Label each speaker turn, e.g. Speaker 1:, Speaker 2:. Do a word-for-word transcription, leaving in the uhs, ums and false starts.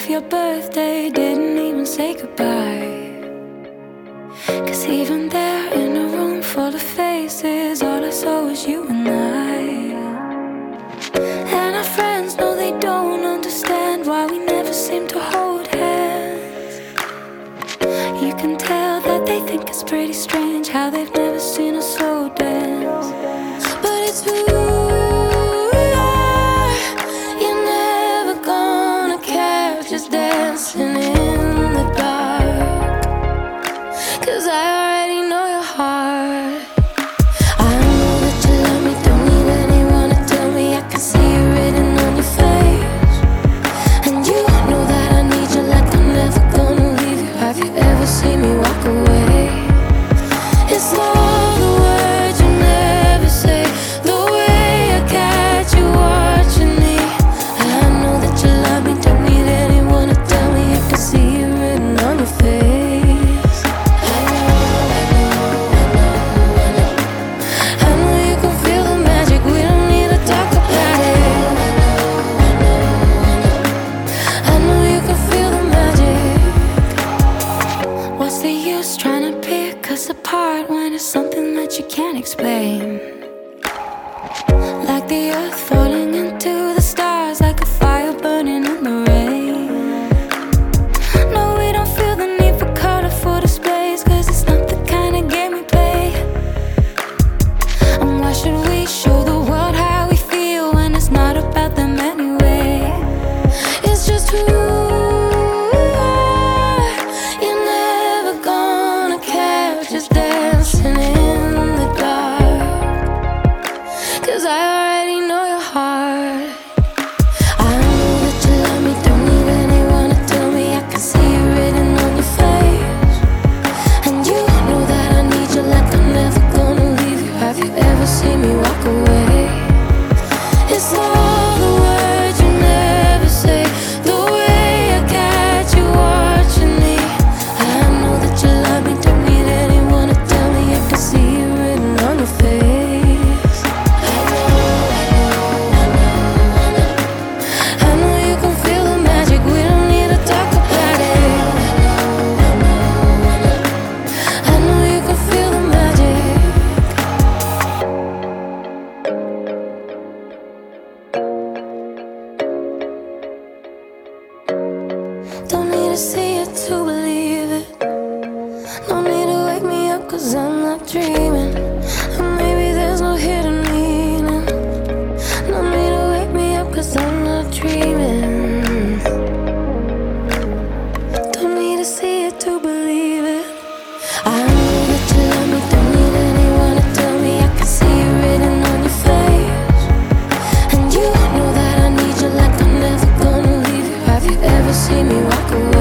Speaker 1: of your birthday, didn't even say goodbye. Cause even there in a room full of faces, all I saw was you and I. And our friends know they don't understand why we never seem to hold hands. You can tell that they think it's pretty strange how they've never seen us slow dance. But it's who we are, you're never gonna catch us dancing in the dark. Cause I already know your heart. I know that you love me, don't need anyone to tell me. I can see it written on your face. And you know that I need you like I'm never gonna leave you. Have you ever seen me walk away? It's all the words you never say, the way I catch you watching me. I know that you love me, don't need anyone to tell me. I can see it written on your face. I know, I know, I know, I know. I know you can feel the magic, we don't need to talk about it. I know, I know, I know. I know you can feel the magic. What's the use trying to pick us apart when it's something that you can't explain? Like the earth falling into the stars, like a fire burning in the rain. No, we don't feel the need for colorful displays, cause it's not the kind of game we play. And why should we show the world how we feel when it's not about them anyway? It's just who we are, you're never gonna catch us dancing in the dark. Cause I already know your heart. I know that you love me, don't need anyone to tell me. I can see it written on your face. And you know that I need you like I'm never gonna leave you. Have you ever seen me walk away? It's all the words you never say, the way I catch you watching me. I know that you love me, don't need anyone to tell me. I can see it written on your face. I know, I know, I know, I know. I know you can feel the magic, we don't need to talk about it. I know, I know, I know. I know you can feel the magic. Don't need to see it to believe it. No need to wake me up cause I'm not dreaming. And maybe there's no hidden meaning. No need to wake me up cause I'm not dreaming. Don't need to see it to believe it. I know that you love me, don't need anyone to tell me. I can see it written on your face. And you know that I need you like I'm never gonna leave you. Have you ever seen me walk away?